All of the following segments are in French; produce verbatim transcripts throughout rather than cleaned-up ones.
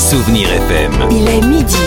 Souvenir F M. Il est midi.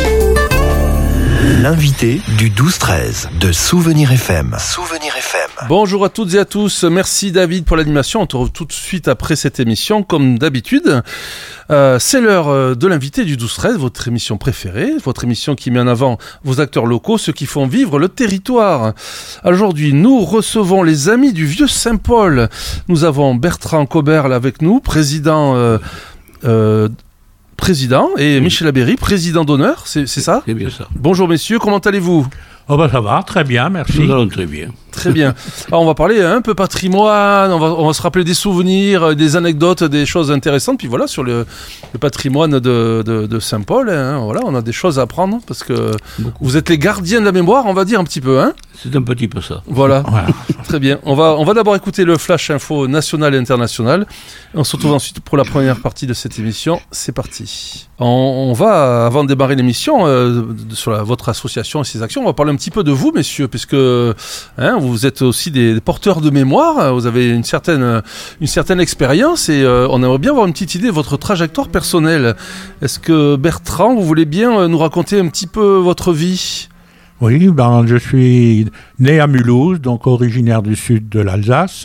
L'invité du douze treize de Souvenir F M. Souvenir F M. Bonjour à toutes et à tous. Merci David pour l'animation. On te retrouve tout de suite après cette émission, comme d'habitude. Euh, c'est l'heure de l'invité du douze treize, votre émission préférée, votre émission qui met en avant vos acteurs locaux, ceux qui font vivre le territoire. Aujourd'hui, nous recevons les amis du Vieux Saint-Paul. Nous avons Bertrand Coberle avec nous, président... Euh, euh, Président, et oui. Michel Labéry, président d'honneur, c'est, c'est ça ? C'est bien ça. Bonjour messieurs, comment allez-vous ? Oh ben ça va, très bien, merci. Nous allons très bien. Très bien. Alors on va parler un peu patrimoine, on va, on va se rappeler des souvenirs, des anecdotes, des choses intéressantes. Puis voilà, sur le, le patrimoine de, de, de Saint-Paul, hein, voilà, on a des choses à apprendre parce que Beaucoup. Vous êtes les gardiens de la mémoire, on va dire un petit peu. Hein ? C'est un petit peu ça. Voilà, voilà. Très bien. On va, on va d'abord écouter le Flash Info national et international. On se retrouve ensuite pour la première partie de cette émission. C'est parti. On, on va, avant de démarrer l'émission, euh, sur la, votre association et ses actions, on va parler un petit peu de vous, messieurs, puisque hein, vous êtes aussi des, des porteurs de mémoire, vous avez une certaine, une certaine expérience et euh, on aimerait bien avoir une petite idée de votre trajectoire personnelle. Est-ce que Bertrand, vous voulez bien nous raconter un petit peu votre vie ? Oui, ben, je suis né à Mulhouse, donc originaire du sud de l'Alsace,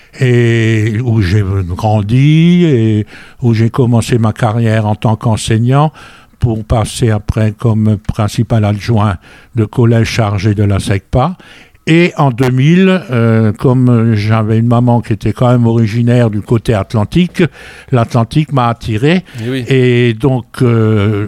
et où j'ai grandi et où j'ai commencé ma carrière en tant qu'enseignant pour passer après comme principal adjoint de collège chargé de la SECPA. Et en deux mille, euh, comme j'avais une maman qui était quand même originaire du côté atlantique, l'Atlantique m'a attiré. Et, oui. et donc euh,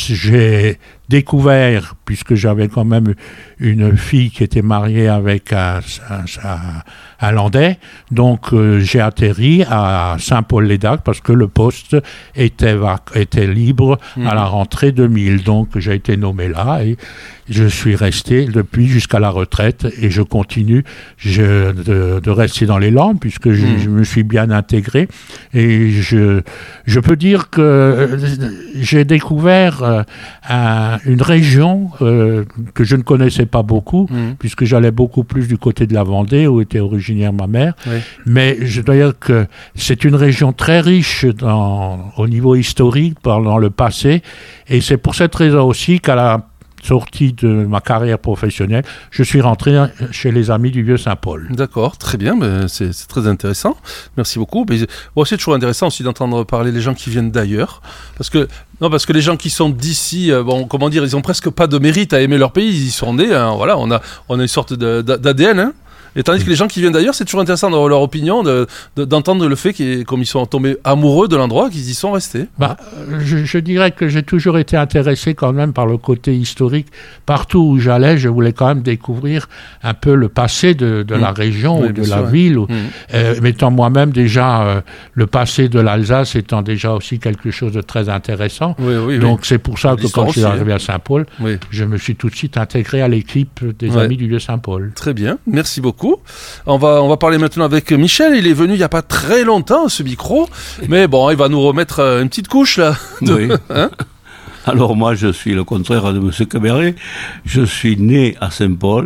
j'ai découvert, puisque j'avais quand même une fille qui était mariée avec un, un, un, un Landais, donc euh, j'ai atterri à Saint-Paul-les-Dax parce que le poste était, était libre mmh. à la rentrée deux mille. Donc j'ai été nommé là et je suis resté depuis jusqu'à la retraite et je continue je, de, de rester dans les Landes puisque je, mmh. je me suis bien intégré et je, je peux dire que j'ai découvert euh, un, une région euh, que je ne connaissais pas beaucoup mmh. puisque j'allais beaucoup plus du côté de la Vendée où était originaire ma mère, oui. mais je dois dire que c'est une région très riche dans, au niveau historique dans le passé et c'est pour cette raison aussi qu'à la sortie de ma carrière professionnelle, je suis rentré chez les Amis du Vieux Saint-Paul. D'accord, très bien, mais c'est, c'est très intéressant. Merci beaucoup. Mais, bon, c'est toujours intéressant aussi d'entendre parler les gens qui viennent d'ailleurs, parce que non, parce que les gens qui sont d'ici, euh, bon, comment dire, ils ont presque pas de mérite à aimer leur pays. Ils y sont nés. Hein, voilà, on a, on a une sorte de, d'A D N. Hein. Et tandis que les gens qui viennent d'ailleurs, c'est toujours intéressant d'avoir leur opinion, de, de, d'entendre le fait qu'ils, comme ils sont tombés amoureux de l'endroit, qu'ils y sont restés. Bah, je, je dirais que j'ai toujours été intéressé quand même par le côté historique. Partout où j'allais, je voulais quand même découvrir un peu le passé de, de mmh. la région oui, ou de la sûr, ville. Ou, mmh. euh, mettant moi-même déjà euh, le passé de l'Alsace étant déjà aussi quelque chose de très intéressant. Oui, oui, Donc oui. c'est pour ça que L'histoire quand aussi, je suis arrivé hein. à Saint-Paul, oui. je me suis tout de suite intégré à l'équipe des ouais. Amis du Vieux Saint-Paul. Très bien, merci beaucoup. On va, on va parler maintenant avec Michel. Il est venu il n'y a pas très longtemps à ce micro, mais bon, il va nous remettre une petite couche là. De... Oui. Hein Alors moi, je suis le contraire de M. Caberlet. Je suis né à Saint-Paul,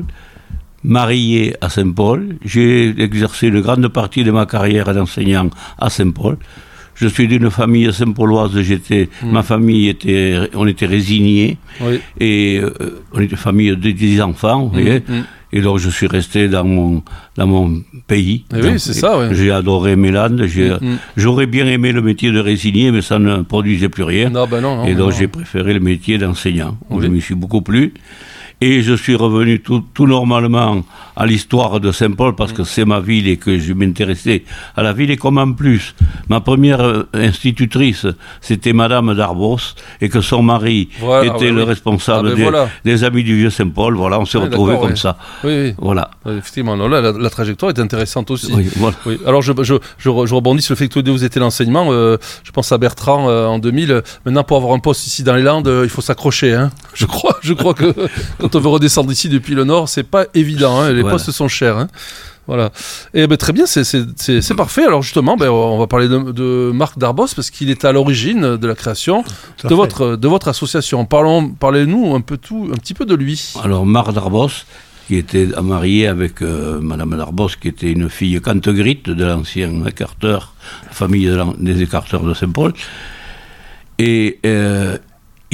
marié à Saint-Paul. J'ai exercé une grande partie de ma carrière d'enseignant à Saint-Paul. Je suis d'une famille saint-pauloise, j'étais, mmh. ma famille était, on était résignés, oui. et euh, on était famille de dix enfants, vous mmh. voyez, mmh. et donc je suis resté dans mon, dans mon pays. Et donc, oui, c'est ça, oui. J'ai adoré mes landes, j'ai, mmh. j'aurais bien aimé le métier de résigné, mais ça ne produisait plus rien, non, ben non, non, et donc non. j'ai préféré le métier d'enseignant, où oui. je m'y suis beaucoup plu. Et je suis revenu tout, tout normalement à l'histoire de Saint-Paul parce que c'est ma ville et que je m'intéressais à la ville. Et comme en plus, ma première institutrice, c'était Madame Darbos et que son mari voilà, était oui, le oui. responsable ah ben des, voilà. des Amis du Vieux Saint-Paul. Voilà, on s'est oui, retrouvés comme oui. ça. Oui, oui. Voilà. Effectivement, non, là, la, la trajectoire est intéressante aussi. Oui, voilà. oui. Alors, je, je, je, je rebondis sur le fait que tous les deux, vous étiez l'enseignement. Euh, je pense à Bertrand euh, en deux mille. Maintenant, pour avoir un poste ici dans les Landes, euh, il faut s'accrocher. Hein. Je crois, je crois que quand on veut redescendre ici depuis le nord, c'est pas évident. Hein. Les voilà. postes sont chers. Hein. Voilà. Et ben, très bien, c'est, c'est, c'est, c'est parfait. Alors justement, ben, on va parler de, de Marc Darbos parce qu'il est à l'origine de la création de votre, de votre association. Parlons, parlez-nous un peu tout, un petit peu de lui. Alors Marc Darbos, qui était marié avec euh, Madame Darbos, qui était une fille cantegrite de l'ancien écarteur, famille des écarteurs de Saint-Paul. Et euh,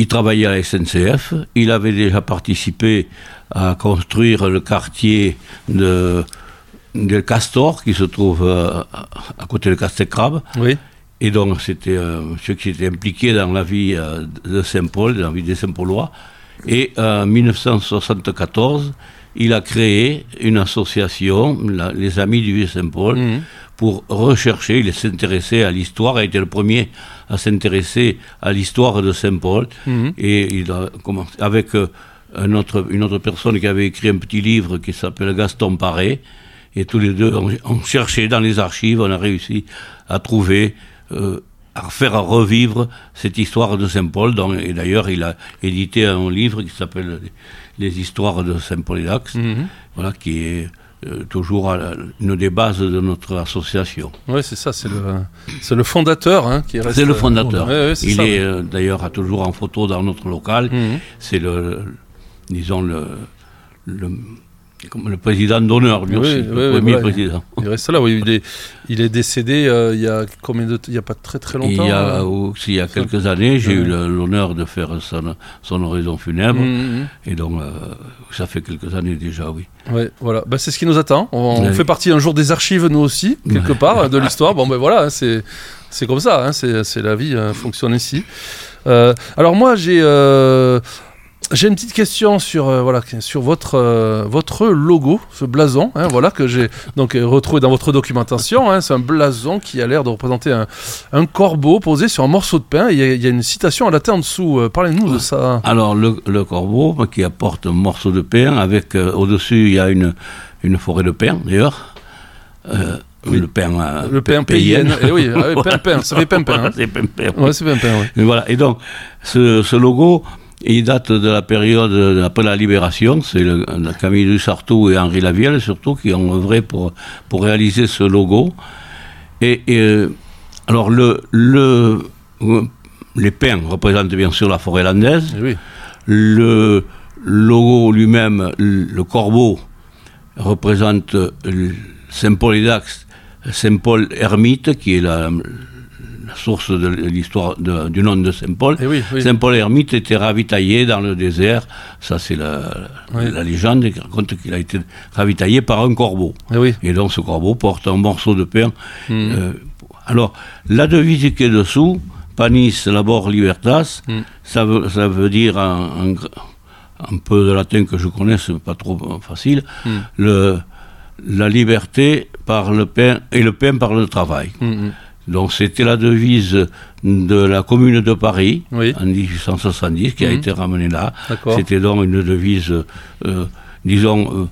il travaillait à la S N C F, il avait déjà participé à construire le quartier de, de Castor, qui se trouve à, à côté de Castelcrabe. Oui. Et donc, c'était un monsieur qui était impliqué dans la vie de Saint-Paul, dans la vie des Saint-Paulois. Et en dix-neuf cent soixante-quatorze, il a créé une association, la, les Amis du Vieux-Saint-Paul, mmh. pour rechercher, il s'intéressait à l'histoire, a été le premier à s'intéresser à l'histoire de Saint-Paul. Mmh. Et il a commencé avec euh, un autre, une autre personne qui avait écrit un petit livre qui s'appelle Gaston Paré. Et tous les deux, on, on cherchait dans les archives, on a réussi à trouver... Euh, à faire revivre cette histoire de Saint-Paul. Donc, et d'ailleurs, il a édité un livre qui s'appelle Les histoires de Saint-Paul-et-Dax, mmh. voilà, qui est euh, toujours à la, une des bases de notre association. Oui, c'est ça, c'est le, c'est le fondateur hein, qui reste... C'est le fondateur. Euh, ouais, ouais, c'est il ça, est ouais. euh, d'ailleurs toujours en photo dans notre local. Mmh. C'est le, le, disons, le... le Comme le président d'honneur, lui oui, aussi, oui, le oui, premier voilà. président. Il reste là, oui. Il est, il est décédé euh, il y a combien de t- il y a pas très très longtemps. Il y a, euh... il y a quelques années, j'ai oui. eu le, l'honneur de faire son, son oraison funèbre, mmh. et donc euh, ça fait quelques années déjà, oui. Ouais, voilà. Bah, c'est ce qui nous attend. On, ouais. on fait partie un jour des archives, nous aussi, quelque ouais. part, de l'histoire. Bon, ben voilà, c'est c'est comme ça, hein, c'est c'est la vie, hein, fonctionne ici. Euh, alors moi, j'ai euh, J'ai une petite question sur, euh, voilà, sur votre, euh, votre logo, ce blason, hein, voilà, que j'ai donc euh, retrouvé dans votre documentation. Hein, c'est un blason qui a l'air de représenter un, un corbeau posé sur un morceau de pain. Il y a, il y a une citation à la terre en dessous. Euh, parlez-nous de ça. Alors, le, le corbeau qui apporte un morceau de pain, avec euh, au-dessus, il y a une, une forêt de pain, d'ailleurs. Euh, oui. Le pain, euh, le pain payenne. Et oui, ah oui, pain, pain, ça fait pain, pain. Hein. C'est pain, pain. Oui. Ouais, c'est pain, pain, oui. Et voilà. Et donc, ce, ce logo. Il date de la période après la Libération, c'est le, la Camille Dussartou et Henri Lavielle surtout qui ont œuvré pour, pour réaliser ce logo. Et, et alors le, le, les pins représentent bien sûr la forêt landaise. Oui. Le logo lui-même, le corbeau, représente Saint-Paul-et-Dax, Saint-Paul ermite qui est la... la source de l'histoire de, du nom de Saint-Paul. Oui, oui. Saint-Paul ermite était ravitaillé dans le désert. Ça, c'est la, oui. la légende qui raconte qu'il a été ravitaillé par un corbeau. Et, oui. Et donc, ce corbeau porte un morceau de pain. Mmh. Euh, alors, la devise qui est dessous, Panis labor libertas, mmh. ça, veut, ça veut dire un, un, un peu de latin que je connais, c'est pas trop facile, mmh. le, la liberté par le pain et le pain par le travail. Mmh. Donc c'était la devise de la Commune de Paris oui. en dix-huit cent soixante-dix qui mmh. a été ramenée là. D'accord. C'était donc une devise, euh, disons, euh,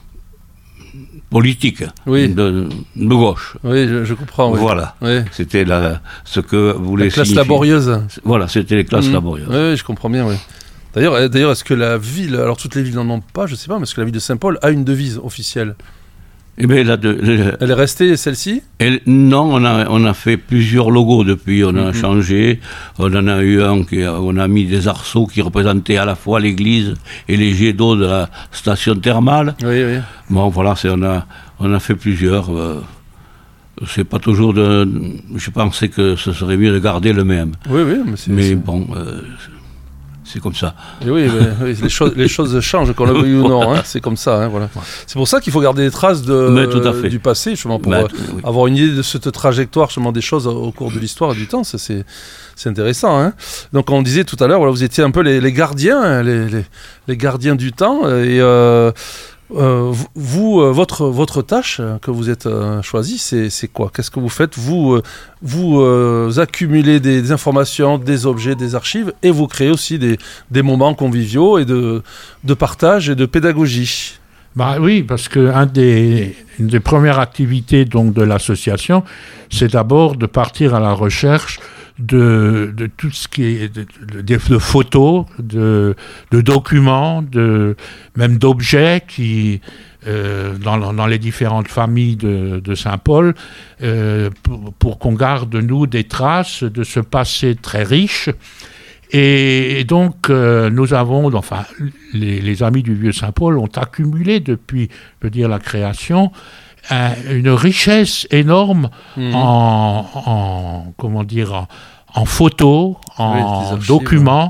politique, oui. de, de gauche. Oui, je, je comprends. Oui. Voilà, oui. c'était la, ce que voulait la classe signifier. laborieuse. Voilà, c'était les classes mmh. laborieuses. Oui, je comprends bien, oui. D'ailleurs, d'ailleurs, est-ce que la ville, alors toutes les villes n'en ont pas, je ne sais pas, mais est-ce que la ville de Saint-Paul a une devise officielle ? Eh bien, la de, le, Elle est restée, celle-ci elle, Non, on a, on a fait plusieurs logos depuis, on a mm-hmm. changé. On en a eu un, qui, on a mis des arceaux qui représentaient à la fois l'église et les jets d'eau de la station thermale. Oui, oui. Bon, voilà, c'est, on, a, on a fait plusieurs. Euh, c'est pas toujours de... Je pensais que ce serait mieux de garder le même. Oui, oui, mais c'est... Mais c'est... bon... Euh, c'est comme ça. Et oui, mais, oui les, choses, les choses changent, qu'on le veuille ou non. Hein, c'est comme ça. Hein, voilà. C'est pour ça qu'il faut garder des traces de, mais tout à fait. du passé, justement, pour mais, euh, oui. avoir une idée de cette trajectoire, justement, des choses au cours de l'histoire et du temps. Ça, c'est, c'est intéressant. Hein. Donc, on disait tout à l'heure, voilà, vous étiez un peu les, les gardiens, hein, les, les, les gardiens du temps. Et euh, euh, vous, euh, votre, votre tâche que vous êtes euh, choisie, c'est, c'est quoi ? Qu'est-ce que vous faites ? Vous, euh, vous euh, accumulez des, des informations, des objets, des archives, et vous créez aussi des, des moments conviviaux et de, de partage et de pédagogie. Bah oui, parce que un des, une des premières activités donc, de l'association, c'est d'abord de partir à la recherche de, de tout ce qui est de, de, de photos, de, de documents, de, même d'objets qui, euh, dans, dans les différentes familles de, de Saint-Paul, euh, pour, pour qu'on garde, nous, des traces de ce passé très riche. Et, et donc, euh, nous avons, enfin, les, les Amis du Vieux Saint-Paul ont accumulé depuis, je veux dire, la création, un, une richesse énorme mmh. en, en, comment dire, en, en photos, en oui, documents, oui.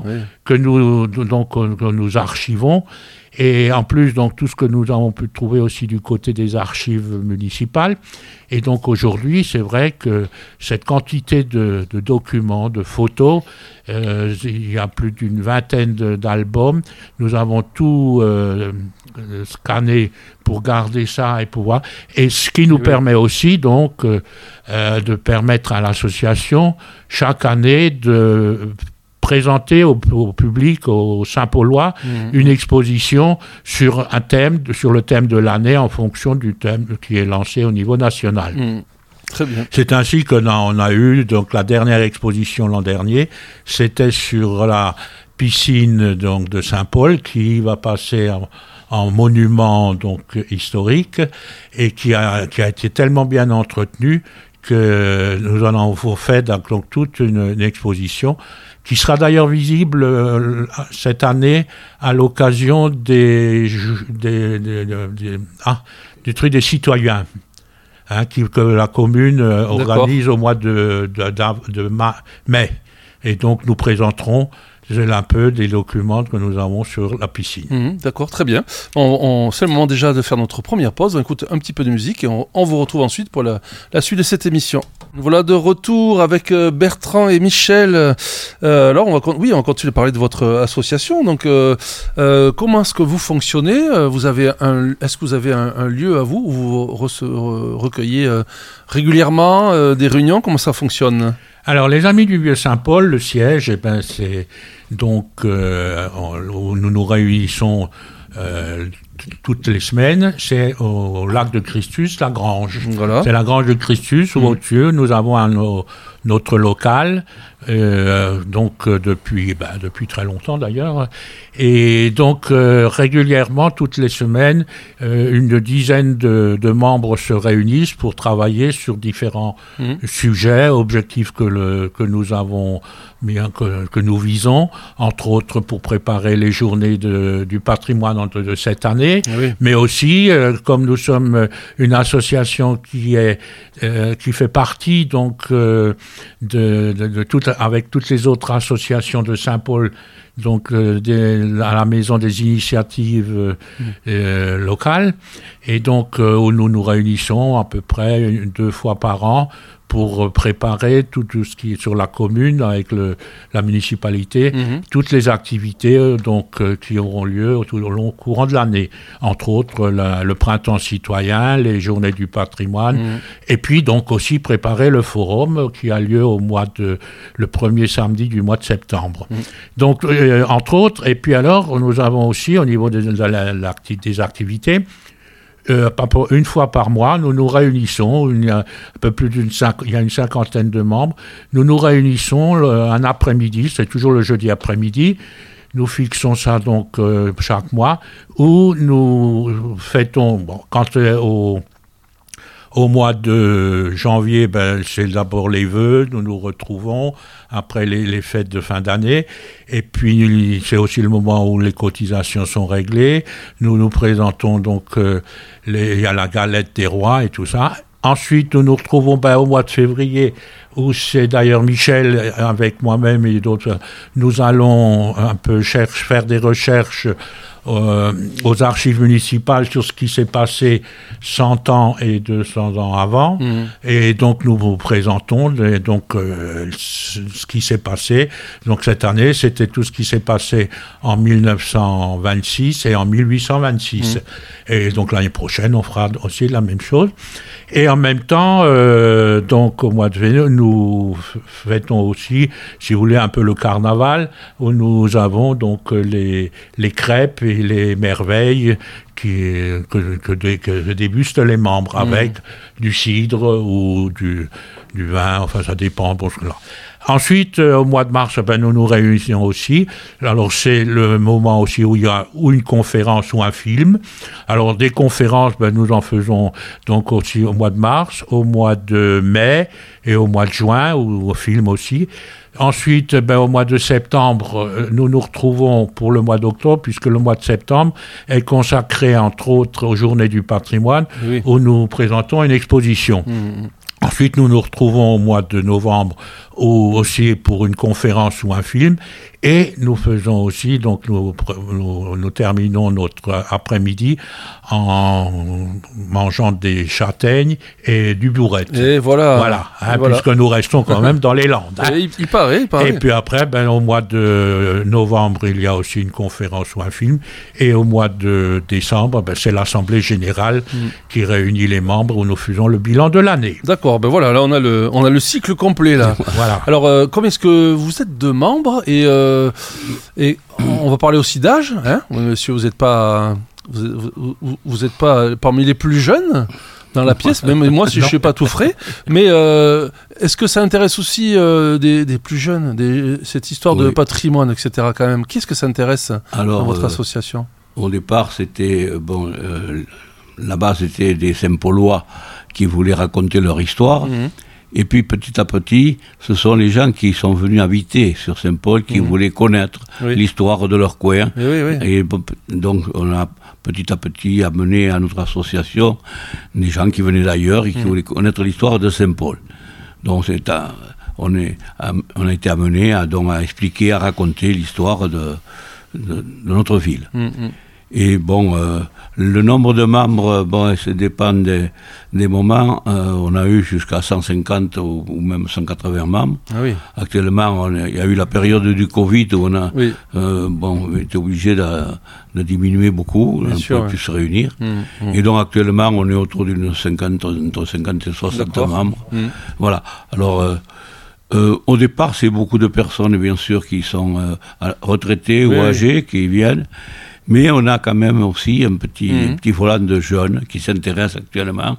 que nous, donc, que nous archivons. Et en plus, donc, tout ce que nous avons pu trouver aussi du côté des archives municipales. Et donc aujourd'hui, c'est vrai que cette quantité de, de documents, de photos, euh, il y a plus d'une vingtaine de, d'albums. Nous avons tout euh, scanné pour garder ça et pouvoir. Et ce qui nous oui. permet aussi donc euh, euh, de permettre à l'association chaque année de présenter au, au public, aux Saint-Paulois, mmh. une exposition sur un thème, sur le thème de l'année en fonction du thème qui est lancé au niveau national. Mmh. Très bien. C'est ainsi qu'on a, on a eu donc la dernière exposition l'an dernier, c'était sur la piscine donc de Saint-Paul qui va passer en, en monument donc historique et qui a, qui a été tellement bien entretenue que nous en avons fait donc toute une, une exposition qui sera d'ailleurs visible euh, cette année à l'occasion des, des, des, des, des ah, du truc des citoyens hein, qui, que la commune euh, organise au mois de, de, de, de mai. Et donc nous présenterons un peu des documents que nous avons sur la piscine. Mmh, d'accord, très bien. On, on, c'est le moment déjà de faire notre première pause. On écoute un petit peu de musique et on, on vous retrouve ensuite pour la, la suite de cette émission. Voilà de retour avec Bertrand et Michel. Euh, alors, on va, oui, on va continuer de parler de votre association. Donc, euh, euh, comment est-ce que vous fonctionnez ? Vous avez un, est-ce que vous avez un, un lieu à vous où vous rece, recueillez euh, régulièrement euh, des réunions ? Comment ça fonctionne ? Alors, les Amis du Vieux-Saint-Paul, le siège, eh ben, c'est donc euh, où nous nous réunissons euh, t- toutes les semaines, c'est au lac de Christus, la Grange. Voilà. C'est la Grange de Christus, où mmh. au-dessus, nous avons un, nos, notre local, euh, donc euh, depuis, ben, depuis très longtemps d'ailleurs. Et donc, euh, régulièrement, toutes les semaines, euh, une dizaine de, de membres se réunissent pour travailler sur différents mmh. sujets, objectifs que, le, que nous avons, bien que, que nous visons, entre autres pour préparer les journées de, du patrimoine de, de cette année, oui. mais aussi, euh, comme nous sommes une association qui, est, euh, qui fait partie donc, euh, de, de, de toute, avec toutes les autres associations de Saint-Paul, donc euh, des, à la maison des initiatives euh, mmh. euh, locales, et donc euh, où nous nous réunissons à peu près une, deux fois par an pour préparer tout, tout ce qui est sur la commune avec le, la municipalité, mmh. toutes les activités euh, donc, euh, qui auront lieu tout au long courant de l'année. Entre autres, la, le printemps citoyen, les journées du patrimoine, mmh. et puis donc aussi préparer le forum qui a lieu au mois de, le premier samedi du mois de septembre. Mmh. Donc, euh, entre autres, et puis alors, nous avons aussi, au niveau de, de la, la, des activités, Euh, une fois par mois, nous nous réunissons, il y a un peu plus d'une cinq, il y a une cinquantaine de membres, nous nous réunissons le, un après-midi, c'est toujours le jeudi après-midi, nous fixons ça donc euh, chaque mois, où nous fêtons, bon, quand euh, au Au mois de janvier, ben, c'est d'abord les vœux, nous nous retrouvons après les, les fêtes de fin d'année, et puis c'est aussi le moment où les cotisations sont réglées. Nous nous présentons donc, euh, les, il y a la galette des rois et tout ça. Ensuite, nous nous retrouvons ben, au mois de février, où c'est d'ailleurs Michel, avec moi-même et d'autres, nous allons un peu cherche, faire des recherches euh, aux archives municipales sur ce qui s'est passé cent ans et deux cents ans avant. Mmh. Et donc, nous vous présentons et donc, euh, ce qui s'est passé. Donc, cette année, c'était tout ce qui s'est passé en dix-neuf cent vingt-six et en mille huit cent vingt-six. Mmh. Et donc, l'année prochaine, on fera aussi la même chose. Et en même temps, euh, donc au mois de février, nous fêtons aussi, si vous voulez, un peu le carnaval, où nous avons donc les, les crêpes et les merveilles qui, que, que, que dégustent les membres mmh. avec du cidre ou du, du vin, enfin ça dépend. Bon, là. Ensuite, euh, au mois de mars, ben, nous nous réunissons aussi. Alors, c'est le moment aussi où il y a ou une conférence ou un film. Alors, des conférences, ben, nous en faisons donc aussi au mois de mars, au mois de mai et au mois de juin, ou au film aussi. Ensuite, ben, au mois de septembre, nous nous retrouvons pour le mois d'octobre, puisque le mois de septembre est consacré, entre autres, aux Journées du patrimoine, oui. où nous présentons une exposition. Mmh. Ensuite, nous nous retrouvons au mois de novembre ou aussi pour une conférence ou un film. Et nous faisons aussi, donc nous, nous, nous terminons notre après-midi en mangeant des châtaignes et du bourrette. Et voilà. Voilà, hein, et voilà. puisque nous restons quand même dans les Landes. Hein. Et il, il paraît, il paraît. Et puis après, ben, au mois de novembre, il y a aussi une conférence ou un film. Et au mois de décembre, ben, c'est l'Assemblée Générale mm. qui réunit les membres où nous faisons le bilan de l'année. D'accord, ben voilà, là on a le, on a le cycle complet là. Voilà. Alors, euh, combien est-ce que vous êtes de membres et, euh, et on va parler aussi d'âge, hein, monsieur, vous n'êtes pas, vous, vous, vous êtes pas parmi les plus jeunes dans la pièce, même moi si je ne suis pas tout frais, mais euh, est-ce que ça intéresse aussi euh, des, des plus jeunes, des, cette histoire oui. de patrimoine, et cetera quand même. Qui est-ce que ça intéresse Alors, dans votre euh, association ? Au départ, c'était, bon, euh, là-bas c'était des Saint-Paulois qui voulaient raconter leur histoire. Mmh. Et puis petit à petit, ce sont les gens qui sont venus habiter sur Saint-Paul qui mmh. voulaient connaître oui. l'histoire de leur coin. Oui, oui, oui. Et donc on a petit à petit amené à notre association des gens qui venaient d'ailleurs et qui mmh. voulaient connaître l'histoire de Saint-Paul. Donc c'est à, on, est, à, on a été amené à, donc, à expliquer, à raconter l'histoire de, de, de notre ville. Mmh. Et bon, euh, le nombre de membres, bon, ça dépend des, des moments. Euh, on a eu jusqu'à cent cinquante ou, ou même cent quatre-vingts membres. Ah oui. Actuellement, il y a eu la période du Covid où on a oui. euh, bon, été obligé de, de diminuer beaucoup, on ne peut plus se réunir. Mmh, mmh. Et donc actuellement, on est autour d'une cinquante, entre cinquante et soixante D'accord. membres. Mmh. Voilà. Alors. Euh, Euh, au départ, c'est beaucoup de personnes, bien sûr, qui sont euh, retraitées oui. ou âgées, qui viennent. Mais on a quand même aussi un petit, mmh. petit volant de jeunes qui s'intéressent actuellement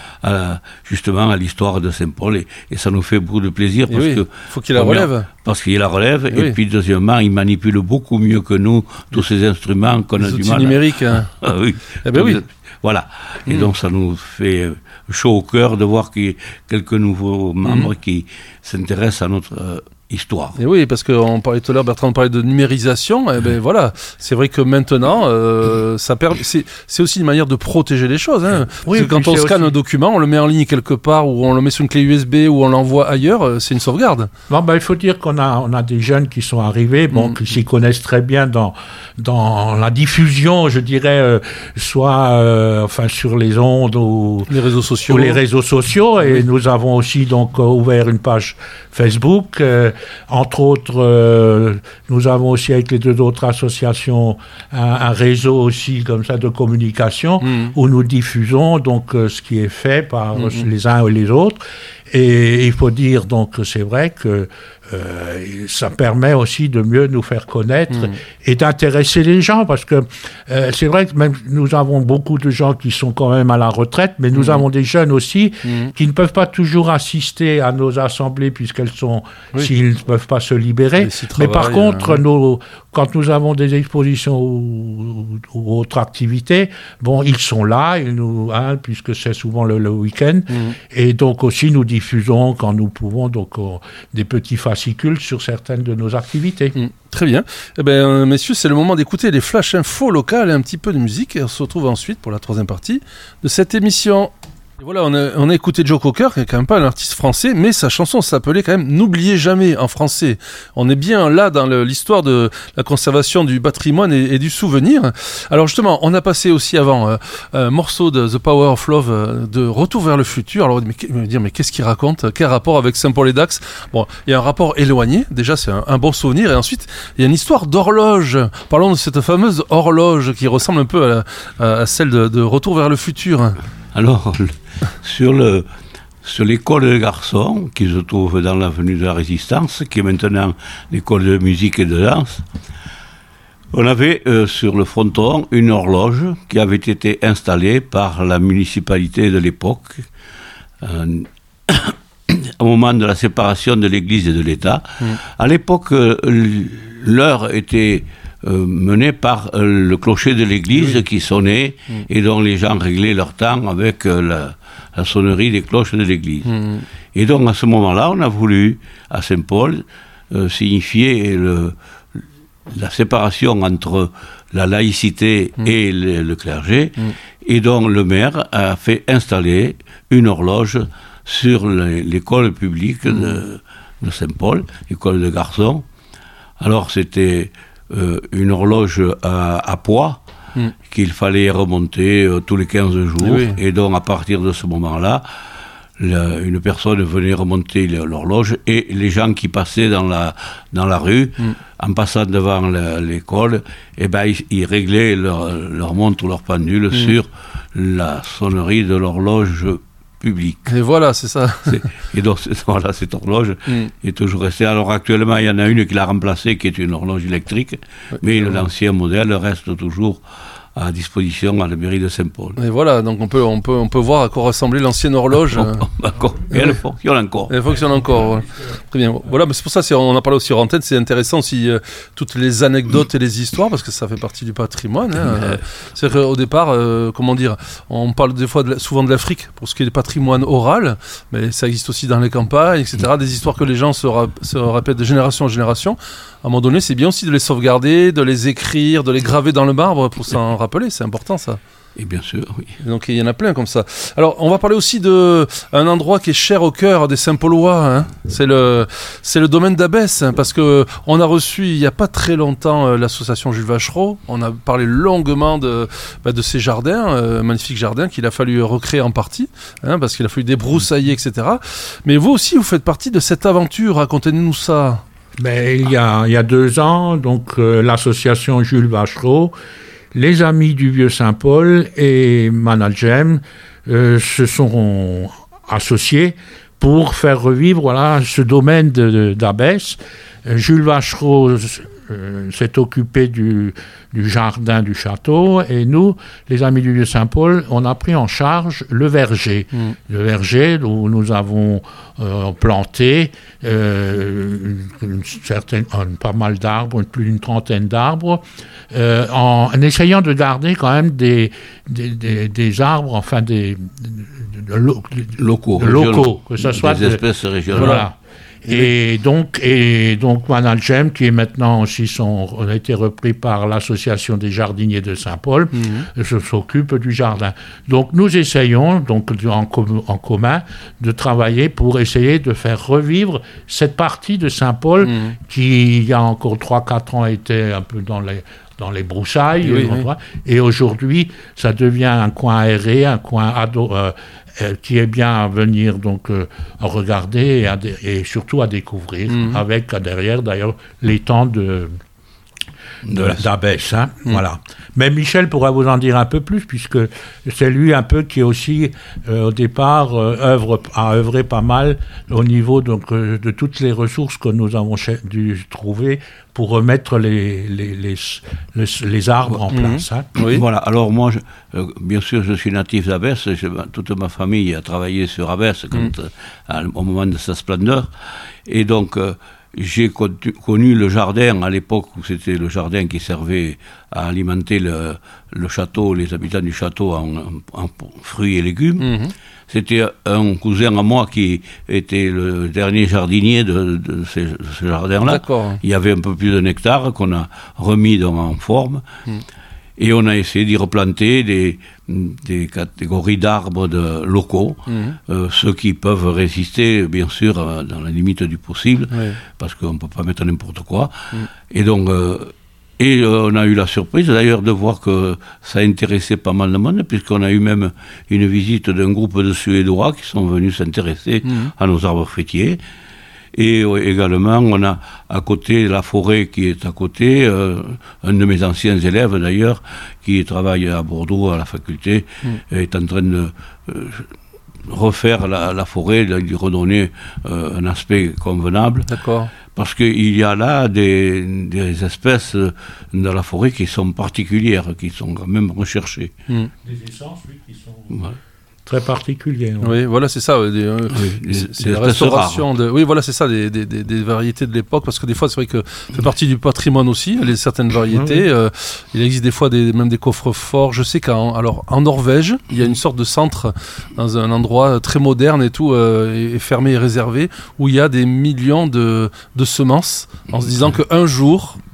à, justement à l'histoire de Saint-Paul. Et, et ça nous fait beaucoup de plaisir. Parce oui, que faut qu'il la relève. Parce qu'il la relève. Et, et oui. puis, deuxièmement, il manipule beaucoup mieux que nous tous ces instruments qu'on les a du outils mal. numériques. Hein. Ah oui. Eh ben oui. Voilà. Et mmh. donc, ça nous fait chaud au cœur de voir qu'il y a quelques nouveaux membres mmh. qui s'intéressent à notre euh, histoire. Et oui, parce qu'on parlait tout à l'heure, Bertrand parlait de numérisation. Et ben voilà, c'est vrai que maintenant, euh, ça permet. C'est, c'est aussi une manière de protéger les choses. Hein. Oui, parce que quand on scanne aussi un document, on le met en ligne quelque part, ou on le met sur une clé U S B, ou on l'envoie ailleurs, c'est une sauvegarde. Bon, ben, il faut dire qu'on a, on a des jeunes qui sont arrivés, bon, mmh. qui s'y connaissent très bien dans, dans la diffusion, je dirais, euh, soit euh, enfin sur les ondes ou les réseaux sociaux. Ou les réseaux sociaux. Et oui. nous avons aussi donc ouvert une page Facebook. Euh, Entre autres, euh, nous avons aussi avec les deux autres associations un, un réseau aussi comme ça de communication mmh. où nous diffusons donc euh, ce qui est fait par mmh. les uns et les autres. Et il faut dire donc que c'est vrai que euh, ça permet aussi de mieux nous faire connaître mmh. et d'intéresser les gens, parce que euh, c'est vrai que même nous avons beaucoup de gens qui sont quand même à la retraite, mais nous mmh. avons des jeunes aussi mmh. qui ne peuvent pas toujours assister à nos assemblées puisqu'elles sont, oui. s'ils ne peuvent pas se libérer. Mais par contre, hein, nos, quand nous avons des expositions ou, ou autres activités, bon, ils sont là, ils nous, hein, puisque c'est souvent le, le week-end, mmh. et donc aussi nous diffusons quand nous pouvons donc euh, des petits fascicules sur certaines de nos activités. Mmh. Très bien. Eh bien, messieurs, c'est le moment d'écouter les flash infos locales et un petit peu de musique. Et on se retrouve ensuite pour la troisième partie de cette émission. Et voilà, on a, on a écouté Joe Cocker, qui est quand même pas un artiste français, mais sa chanson s'appelait quand même « N'oubliez jamais » en français. On est bien là dans le, l'histoire de la conservation du patrimoine et, et du souvenir. Alors justement, on a passé aussi avant euh, un morceau de The Power of Love euh, de Retour vers le futur. Alors on va me dire, mais qu'est-ce qu'il raconte ? Quel rapport avec Saint-Paul-et-Dax ? Bon, il y a un rapport éloigné, déjà c'est un, un bon souvenir, et ensuite il y a une histoire d'horloge. Parlons de cette fameuse horloge qui ressemble un peu à, à celle de, de Retour vers le futur. Alors, sur, le, sur l'école des garçons, qui se trouve dans l'avenue de la Résistance, qui est maintenant l'école de musique et de danse, on avait euh, sur le fronton une horloge qui avait été installée par la municipalité de l'époque, euh, au moment de la séparation de l'Église et de l'État. Mmh. À l'époque, euh, l'heure était Euh, mené par euh, le clocher de l'église oui. qui sonnait mmh. et dont les gens réglaient leur temps avec euh, la, la sonnerie des cloches de l'église. Mmh. Et donc à ce moment-là, on a voulu à Saint-Paul euh, signifier le, la séparation entre la laïcité mmh. et le, le clergé, mmh. et donc le maire a fait installer une horloge sur les, l'école publique mmh. de de Saint-Paul, école de garçons. Alors c'était euh, une horloge à, à poids mm. qu'il fallait remonter euh, tous les quinze jours. Oui. Et donc à partir de ce moment-là, la, une personne venait remonter l'horloge et les gens qui passaient dans la, dans la rue, mm. en passant devant la, l'école, eh ben, ils, ils réglaient leur, leur montre ou leur pendule mm. sur la sonnerie de l'horloge publique. Et voilà, c'est ça. C'est, et donc, c'est, voilà, cette horloge mm. est toujours restée. Alors, actuellement, il y en a une qui l'a remplacée, qui est une horloge électrique, oui, mais oui. l'ancien modèle reste toujours à disposition à la mairie de Saint-Paul. Et voilà, donc on peut, on peut, on peut voir à quoi ressemblait l'ancienne horloge. D'accord. Et elle fonctionne encore. Elle fonctionne encore. Ouais. Très bien. Voilà, mais c'est pour ça, c'est, on en a parlé aussi en antenne, c'est intéressant aussi euh, toutes les anecdotes et les histoires, parce que ça fait partie du patrimoine. Hein. Euh, c'est qu'au départ, euh, comment dire, on parle des fois de la, souvent de l'Afrique pour ce qui est du patrimoine oral, mais ça existe aussi dans les campagnes, et cetera. Des histoires que les gens se, ra- se répètent de génération en génération. À un moment donné, c'est bien aussi de les sauvegarder, de les écrire, de les graver dans le marbre pour s'en rappeler, c'est important ça. Et bien sûr, oui. Donc il y en a plein comme ça. Alors on va parler aussi d'un endroit qui est cher au cœur des Saint-Paulois, hein. c'est, le, c'est le domaine d'Abbesse, hein, parce qu'on a reçu il n'y a pas très longtemps euh, l'association Jules Vachereau, on a parlé longuement de, bah, de ces jardins, euh, magnifiques jardins qu'il a fallu recréer en partie, hein, parce qu'il a fallu débroussailler, et cetera. Mais vous aussi, vous faites partie de cette aventure, racontez-nous ça. Ben, il, y a, il y a deux ans, donc euh, l'association Jules Vachereau, les amis du Vieux-Saint-Paul et Managem euh, se sont associés pour faire revivre voilà, ce domaine de, de, d'Abbesse. Euh, Jules Vachereau euh, s'est occupé du, du jardin du château et nous, les amis du Vieux-Saint-Paul, on a pris en charge le verger. Mmh. Le verger où nous avons euh, planté euh, une, une certaine, un, pas mal d'arbres, plus d'une trentaine d'arbres, euh, en, en essayant de garder quand même des, des, des, des arbres, enfin des, de, de, de, de, locaux, de locaux, que ce soit des espèces régionales. Voilà. Et donc, et donc Manalgem, qui est maintenant aussi son, a été repris par l'association des jardiniers de Saint-Paul, mmh. se, s'occupe du jardin. Donc nous essayons, donc en, com- en commun, de travailler pour essayer de faire revivre cette partie de Saint-Paul mmh. qui, il y a encore trois quatre ans, était un peu dans les dans les broussailles, oui, oui. Et aujourd'hui, ça devient un coin aéré, un coin ado, euh, euh, qui est bien à venir donc euh, à regarder et, à dé- et surtout à découvrir, mmh. avec derrière d'ailleurs l'étang de, de d'Abbesse, hein, mmh. voilà. Mais Michel pourra vous en dire un peu plus, puisque c'est lui un peu qui aussi, euh, au départ, euh, œuvre, a œuvré pas mal au niveau donc, euh, de toutes les ressources que nous avons ch- dû trouver pour remettre les, les, les, les, les arbres en mmh. place. Hein. Oui. Voilà, alors moi, je, euh, bien sûr, je suis natif d'Abbesse, je, toute ma famille a travaillé sur Abbesse quand, mmh. euh, à, au moment de sa splendeur, et donc... Euh, J'ai connu le jardin à l'époque où c'était le jardin qui servait à alimenter le, le château, les habitants du château en, en, en fruits et légumes. Mmh. C'était un cousin à moi qui était le dernier jardinier de, de, ce, de ce jardin-là. D'accord. Il y avait un peu plus d'un hectare qu'on a remis dans, en forme. Mmh. Et on a essayé d'y replanter des, des catégories d'arbres de, locaux, mmh. euh, ceux qui peuvent résister, bien sûr, euh, dans la limite du possible, oui. parce qu'on ne peut pas mettre n'importe quoi. Mmh. Et donc, euh, et euh, on a eu la surprise d'ailleurs de voir que ça intéressait pas mal de monde, puisqu'on a eu même une visite d'un groupe de Suédois qui sont venus s'intéresser mmh. à nos arbres fruitiers. Et également, on a à côté la forêt qui est à côté, euh, un de mes anciens élèves d'ailleurs, qui travaille à Bordeaux à la faculté, mmh. est en train de euh, refaire la, la forêt, de lui redonner euh, un aspect convenable. D'accord. Parce qu'il y a là des, des espèces dans la forêt qui sont particulières, qui sont quand même recherchées. Mmh. Des essences, oui, qui sont... Ouais. Très particulier. Ouais. Oui, voilà, c'est ça. Des, euh, oui, c'est, c'est la restauration de. Oui, voilà, c'est ça, des, des, des, des variétés de l'époque, parce que des fois, c'est vrai que ça fait partie du patrimoine aussi, les certaines variétés. Oui. Euh, il existe des fois des, même des coffres forts. Je sais qu'en alors en Norvège, il y a une sorte de centre dans un endroit très moderne et tout, euh, et fermé et réservé, où il y a des millions de, de semences, en se disant qu'un jour,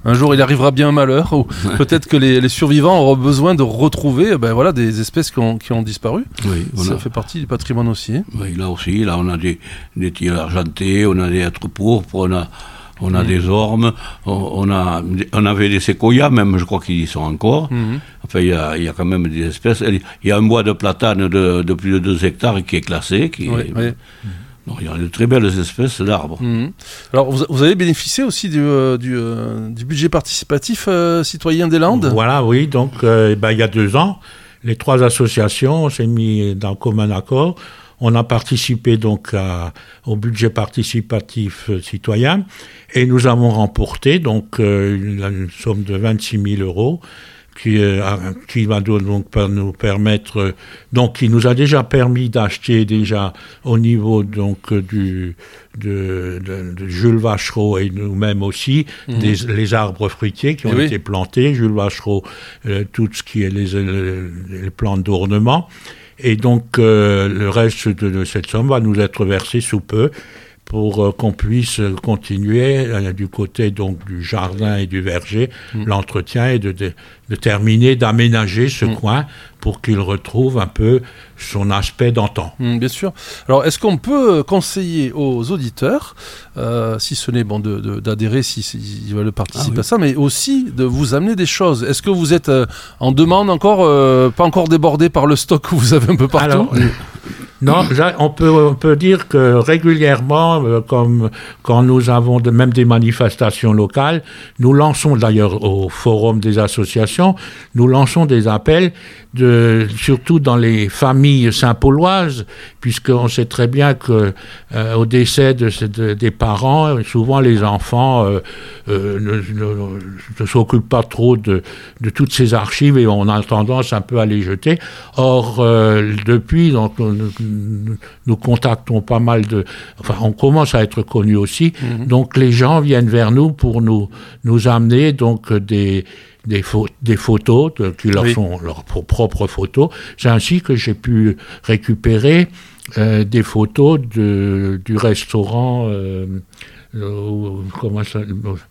Un jour, il arrivera bien un malheur, ou peut-être que les, les survivants auront besoin de retrouver ben, voilà, des espèces qui ont, qui ont disparu. Oui, voilà. Ça fait partie du patrimoine aussi. Hein. Oui, là aussi, là, on a des, des tirs argentés, on a des êtres pourpres, on a, on a mmh. des ormes, on, on, a, on avait des séquoias, même, je crois qu'ils y sont encore. Mmh. Enfin, il y a, il y a quand même des espèces. Il y a un bois de platane de, de plus de deux hectares qui est classé, qui oui, est, oui. Donc, il y a de très belles espèces d'arbres. Mmh. Alors, vous, vous avez bénéficié aussi du, euh, du, euh, du budget participatif euh, citoyen des Landes ? Voilà, oui. Donc, euh, ben, il y a deux ans, les trois associations, on s'est mis dans commun accord. On a participé donc à, au budget participatif euh, citoyen et nous avons remporté donc euh, une, une somme de vingt-six mille euros. Qui, euh, qui va donc nous permettre, donc qui nous a déjà permis d'acheter déjà au niveau donc du de, de, de Jules Vachereau et nous-mêmes aussi mmh. des, les arbres fruitiers qui ont et été oui. plantés. Jules Vachereau, euh, tout ce qui est les, les, les plantes d'ornement. Et donc euh, le reste de, de cette somme va nous être versé sous peu, pour euh, qu'on puisse continuer euh, du côté donc du jardin et du verger, mmh. l'entretien et de, de, de terminer d'aménager ce mmh. coin pour qu'il retrouve un peu son aspect d'antan. Mmh, bien sûr. Alors, est-ce qu'on peut conseiller aux auditeurs, euh, si ce n'est bon, de, de, d'adhérer s'ils si, si veulent participer ah, oui. à ça, mais aussi de vous amener des choses. Est-ce que vous êtes euh, en demande encore, euh, pas encore débordé par le stock que vous avez un peu partout ? Alors, non, on peut, on peut dire que régulièrement, euh, comme quand nous avons de, même des manifestations locales, nous lançons d'ailleurs au forum des associations, nous lançons des appels, de, surtout dans les familles saint-pauloises, puisqu'on sait très bien que euh, au décès de, de, des parents, souvent les enfants euh, euh, ne, ne, ne s'occupent pas trop de, de toutes ces archives et on a tendance un peu à les jeter. Or, euh, depuis, donc, nous, nous contactons pas mal de... Enfin, on commence à être connus aussi, mmh. donc les gens viennent vers nous pour nous, nous amener donc des... Des, pho- des photos de, qui leur oui. sont leurs propres photos. C'est ainsi que j'ai pu récupérer euh, des photos de, du restaurant euh, euh, comment ça,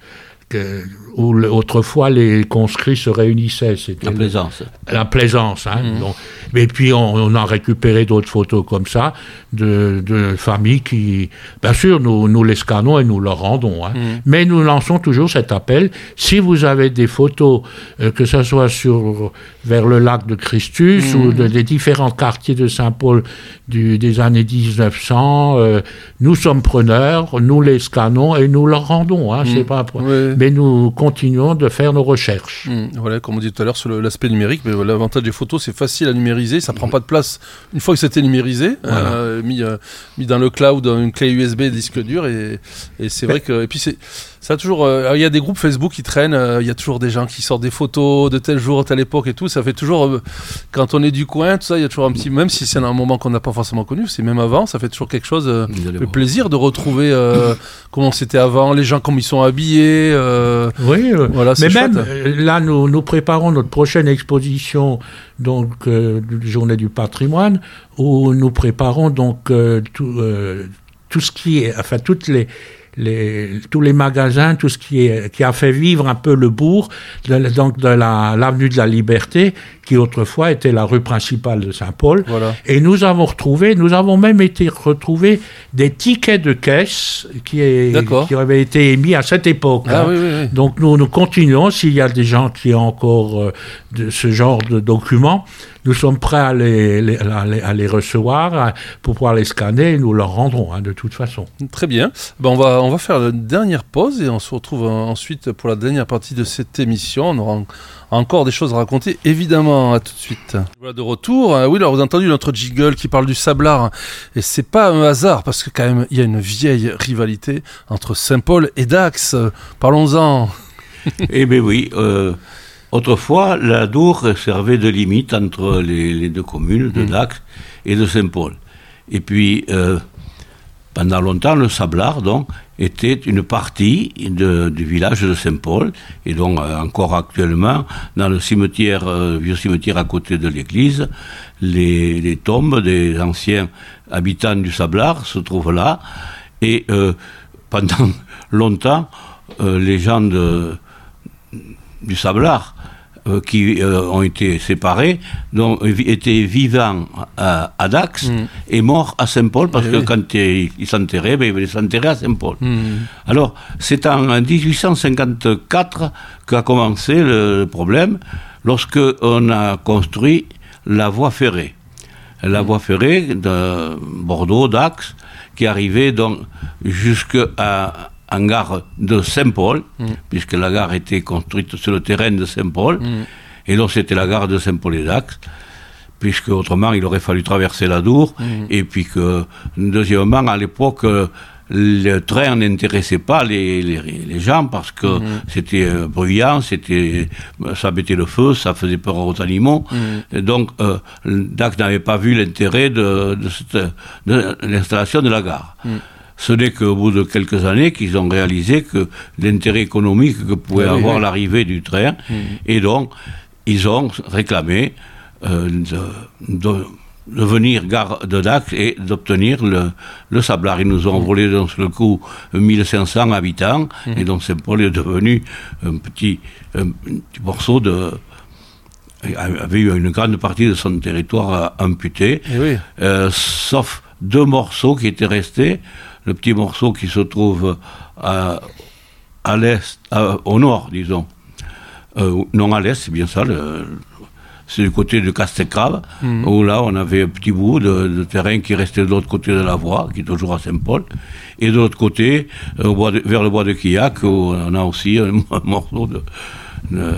euh, où le, autrefois les conscrits se réunissaient. C'était la Plaisance. Le, la Plaisance. Hein, mmh. donc, et puis on, on a récupéré d'autres photos comme ça de, de familles qui, bien sûr, nous, nous les scannons et nous leur rendons. Hein. Mmh. Mais nous lançons toujours cet appel. Si vous avez des photos, euh, que ce soit sur, vers le lac de Christus mmh. ou de, des différents quartiers de Saint-Paul du, des années dix-neuf cents, euh, nous sommes preneurs, nous les scannons et nous leur rendons. Hein, mmh. C'est pas oui. Mais nous continuons de faire nos recherches. Mmh. Voilà, comme on dit tout à l'heure sur le, l'aspect numérique, mais l'avantage des photos, c'est facile à numériser, ça prend pas de place une fois que c'était numérisé, voilà. euh, mis, euh, mis dans le cloud, une clé U S B, disque dur, et, et c'est vrai que... Et puis c'est... Ça a toujours, il euh, y a des groupes Facebook qui traînent, il euh, y a toujours des gens qui sortent des photos de tel jour, telle époque et tout. Ça fait toujours, euh, quand on est du coin, tout ça, il y a toujours un petit, même si c'est un moment qu'on n'a pas forcément connu, c'est même avant, ça fait toujours quelque chose, euh, le plaisir de retrouver euh, comment c'était avant, les gens comme ils sont habillés. Euh, oui, euh, voilà, c'est mais chouette. Même là, nous, nous préparons notre prochaine exposition, donc euh, Journée du patrimoine, où nous préparons donc euh, tout, euh, tout ce qui est, enfin toutes les Les, tous les magasins, tout ce qui, est, qui a fait vivre un peu le bourg, de, donc de la, l'avenue de la Liberté, qui autrefois était la rue principale de Saint-Paul. Voilà. Et nous avons retrouvé, nous avons même été retrouver des tickets de caisse qui, est, qui avaient été émis à cette époque. Ah, hein. oui, oui, oui. Donc nous, nous continuons, s'il y a des gens qui ont encore euh, de ce genre de documents, nous sommes prêts à les, les, à les, à les recevoir à, pour pouvoir les scanner et nous leur rendrons hein, de toute façon. Très bien. Ben on, va, on va faire la dernière pause et on se retrouve ensuite pour la dernière partie de cette émission. On aura encore des choses à raconter, évidemment. À tout de suite. Voilà de retour. Oui, alors vous avez entendu notre jingle qui parle du Sablard. Et c'est pas un hasard parce que quand même, il y a une vieille rivalité entre Saint-Paul et Dax. Parlons-en. Eh bien oui, euh... autrefois, la Dour servait de limite entre les, les deux communes de Dax et de Saint-Paul. Et puis, euh, pendant longtemps, le Sablard, donc, était une partie de, du village de Saint-Paul, et donc euh, encore actuellement, dans le cimetière, euh, vieux cimetière à côté de l'église, les, les tombes des anciens habitants du Sablard se trouvent là, et euh, pendant longtemps, euh, les gens de... du Sablard, Euh, qui euh, ont été séparés, donc étaient vivants à, à Dax mm. et morts à Saint-Paul, parce et que oui. quand ils s'enterraient, ben, ils venaient s'enterrer à Saint-Paul. Mm. Alors, c'est en dix-huit cent cinquante-quatre qu'a commencé le problème, lorsque on a construit la voie ferrée. La mm. voie ferrée de Bordeaux-Dax, qui arrivait donc jusqu'à en gare de Saint-Paul, mmh. puisque la gare était construite sur le terrain de Saint-Paul, mmh. et donc c'était la gare de Saint-Paul et Dax, puisque autrement il aurait fallu traverser la Dour, mmh. et puis que, deuxièmement, à l'époque, le train n'intéressait pas les, les, les gens, parce que mmh. c'était euh, bruyant, c'était, ça mettait le feu, ça faisait peur aux animaux, mmh. et donc euh, Dax n'avait pas vu l'intérêt de, de, cette, de l'installation de la gare. Mmh. Ce n'est qu'au bout de quelques années qu'ils ont réalisé que l'intérêt économique que pouvait oui, avoir oui. l'arrivée du train, mmh. et donc ils ont réclamé euh, de, de, de venir gare de Dax et d'obtenir le, le Sablard. Ils nous ont mmh. volé dans le coup mille cinq cents habitants, mmh. et donc Saint-Paul est devenu un petit, un petit morceau de... avait eu une grande partie de son territoire amputé, oui. euh, sauf deux morceaux qui étaient restés. Le petit morceau qui se trouve à, à l'est, à, au nord, disons. Euh, non, à l'est, c'est bien ça, le, c'est du côté de Castecrave, mmh. où là, on avait un petit bout de, de terrain qui restait de l'autre côté de la voie, qui est toujours à Saint-Paul, et de l'autre côté, euh, au bois de, vers le bois de Quillac, où on a aussi un, un morceau de, de,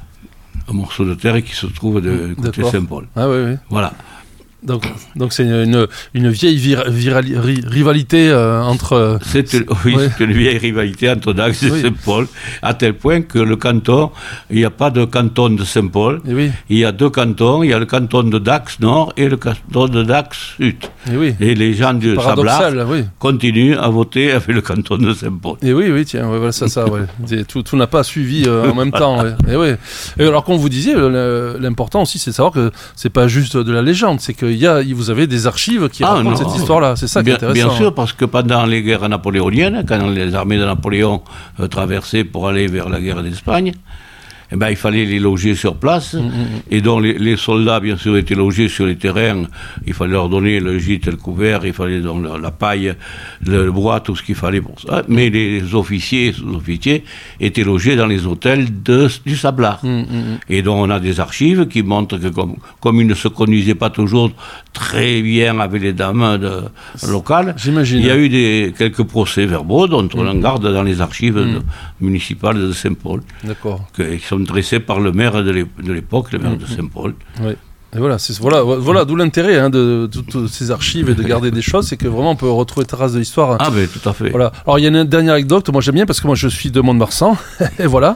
un morceau de terre qui se trouve de côté D'accord. Saint-Paul. Ah oui, oui. Voilà. Donc, donc c'est une, une, une vieille vir, virali, ri, rivalité euh, entre... C'est une, oui, ouais. c'est une vieille rivalité entre Dax et oui. Saint-Paul, à tel point que le canton, il n'y a pas de canton de Saint-Paul, oui. il y a deux cantons, il y a le canton de Dax Nord et le canton de Dax Sud. Et, oui. et les gens du Sablard oui. continuent à voter avec le canton de Saint-Paul. Et oui, oui, tiens, ouais, voilà, ça, ça, ouais. tout, tout n'a pas suivi euh, en même temps. Ouais. Et, ouais. et alors, comme vous disiez, l'important aussi, c'est de savoir que c'est pas juste de la légende, c'est que Il y a, vous avez des archives qui ah, racontent non, cette histoire-là, c'est ça bien, qui est intéressant. Bien sûr, parce que pendant les guerres napoléoniennes, quand les armées de Napoléon euh, traversaient pour aller vers la guerre d'Espagne, eh ben, il fallait les loger sur place, mmh. et donc les, les soldats, bien sûr, étaient logés sur les terrains, il fallait leur donner le gîte et le couvert, il fallait donc la, la paille, le, le bois, tout ce qu'il fallait pour ça, mais les officiers et sous-officiers étaient logés dans les hôtels de, du Sablard. Mmh. Et donc on a des archives qui montrent que comme, comme ils ne se conduisaient pas toujours très bien avec les dames de, locales, J'imagine. il y a eu des, quelques procès-verbaux dont on mmh. en garde dans les archives mmh. de, municipales de Saint-Paul. D'accord. Que, qui sont dressés par le maire de l'époque, le maire mmh. de Saint-Paul. Oui. Et voilà, c'est, voilà, voilà, d'où l'intérêt hein, de, de, de toutes ces archives et de garder des choses, c'est que vraiment on peut retrouver traces de l'histoire. Ah ben tout à fait. Voilà. Alors il y a une dernière anecdote, moi j'aime bien parce que moi je suis de Mont-de-Marsan, et voilà.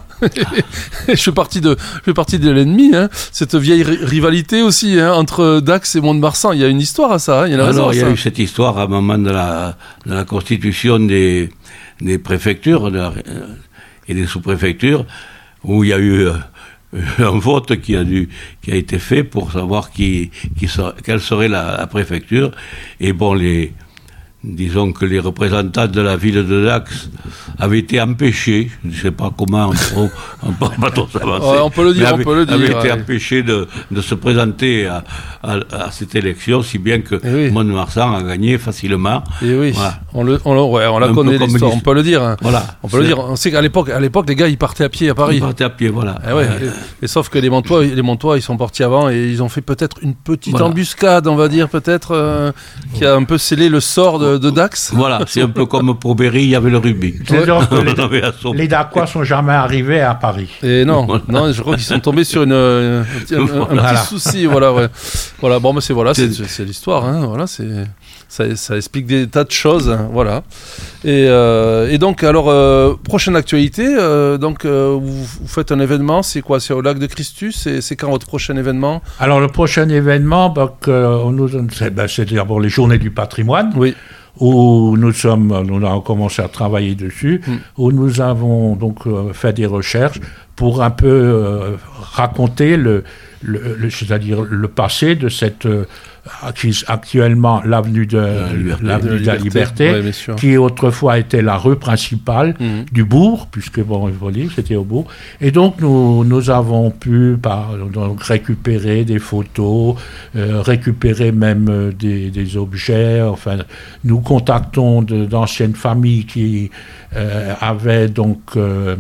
je suis parti de, je fais partie de l'ennemi. Hein. Cette vieille ri- rivalité aussi hein, entre Dax et Mont-de-Marsan, il y a une histoire à ça. Hein. Il y a, Alors il y a ça. eu cette histoire à un moment de la, de la constitution des, des préfectures de la, et des sous-préfectures, où il y a eu... Euh, un vote qui a, dû, qui a été fait pour savoir qui, qui sera, quelle serait la, la préfecture. Et bon, les, disons que les représentants de la ville de Dax avaient été empêchés, je ne sais pas comment, on, on peut pas trop s'avancer, ouais, on peut le dire, avaient, on peut le dire, avaient été ouais. empêchés de, de se présenter à, à, à cette élection, si bien que oui. Mont-de-Marsan a gagné facilement. Et oui, voilà. on, le, on, ouais, on la un connaît l'histoire, on peut le dire. Hein. Voilà, on peut le dire. On sait qu'à l'époque, à l'époque, les gars, ils partaient à pied à Paris. Ils partaient à pied, voilà. Et, ouais, euh, et, et sauf que les Montois, les Montois, ils sont partis avant et ils ont fait peut-être une petite voilà. embuscade, on va dire, peut-être, euh, qui a un peu scellé le sort de, de Dax. Voilà. C'est un peu comme pour Berry, il y avait le rugby. C'est donc les, les Dacois sont jamais arrivés à Paris. Et non, voilà. non, je crois qu'ils sont tombés sur une, un, un, un voilà. petit souci. Voilà, ouais. voilà, bon, mais c'est voilà, c'est, c'est, c'est l'histoire. Hein, voilà, c'est, ça, ça explique des tas de choses. Hein, voilà. Et, euh, et donc, alors, euh, prochaine actualité. Euh, donc, euh, vous, vous faites un événement. C'est quoi ? C'est au lac de Christus. C'est, c'est quand votre prochain événement ? Alors, le prochain événement, bah, on nous, c'est, bah, c'est d'abord les Journées du patrimoine. Oui. Où nous sommes, nous avons commencé à travailler dessus, mmh. où nous avons donc euh, fait des recherches pour un peu euh, raconter le, le, le, c'est-à-dire le passé de cette euh, qui est actuellement l'avenue de la liberté, l'avenue de la liberté, liberté ouais, qui autrefois était la rue principale mmh. du bourg, puisque bon, c'était au bourg. Et donc nous, nous avons pu par, donc, récupérer des photos, euh, récupérer même euh, des, des objets. Enfin, nous contactons de, d'anciennes familles qui euh, avaient donc euh,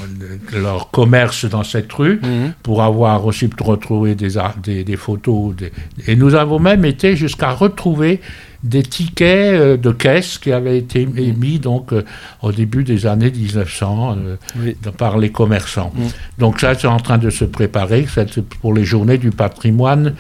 leur commerce dans cette rue mmh. pour avoir aussi retrouvé des, des, des photos. Des, et nous avons même été jusqu'à retrouver des tickets euh, de caisse qui avaient été émis donc euh, au début des années dix-neuf cents euh, oui. de, par les commerçants. Mmh. Donc ça, c'est en train de se préparer, c'est pour les journées du patrimoine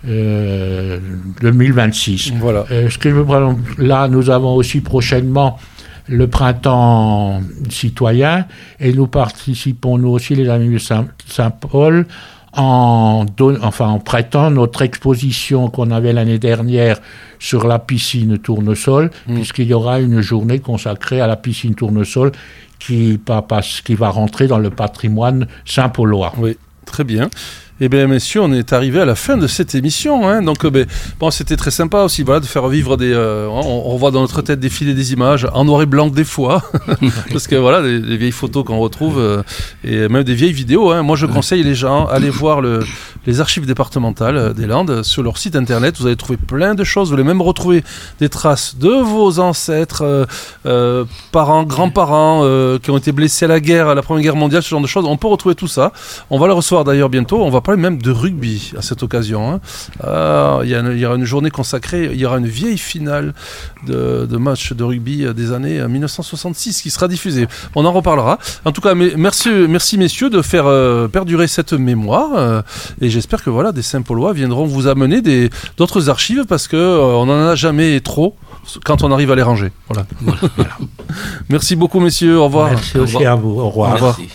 euh, deux mille vingt-six. Voilà. Euh, ce que je, là, nous avons aussi prochainement le printemps citoyen et nous participons, nous aussi, les amis de Saint- Saint-Paul, En, don- enfin, en prêtant notre exposition qu'on avait l'année dernière sur la piscine Tournesol, mmh. puisqu'il y aura une journée consacrée à la piscine Tournesol qui, qui va rentrer dans le patrimoine saint-paulois. Oui, très bien. Eh bien, messieurs, on est arrivé à la fin de cette émission. Hein. Donc, euh, ben, bon, c'était très sympa aussi, voilà, de faire vivre des. Euh, on, on voit dans notre tête défiler des images en noir et blanc des fois, parce que voilà, les, les vieilles photos qu'on retrouve euh, et même des vieilles vidéos. Hein. Moi, je conseille les gens aller voir le, les archives départementales des Landes sur leur site internet. Vous allez trouver plein de choses. Vous allez même retrouver des traces de vos ancêtres, euh, euh, parents, grands-parents euh, qui ont été blessés à la guerre, à la Première Guerre mondiale, ce genre de choses. On peut retrouver tout ça. On va le recevoir d'ailleurs bientôt. On va parler même de rugby à cette occasion. Hein. Euh, il, y a une, il y aura une journée consacrée, il y aura une vieille finale de, de match de rugby des années dix-neuf cent soixante-six qui sera diffusée. On en reparlera. En tout cas, mais, merci, merci messieurs de faire euh, perdurer cette mémoire euh, et j'espère que voilà, des Saint-Paulois viendront vous amener des, d'autres archives parce qu'on euh, n'en a jamais trop quand on arrive à les ranger. Voilà. Voilà. Merci beaucoup messieurs, au revoir. Merci aussi à vous, au revoir. Au revoir. Merci.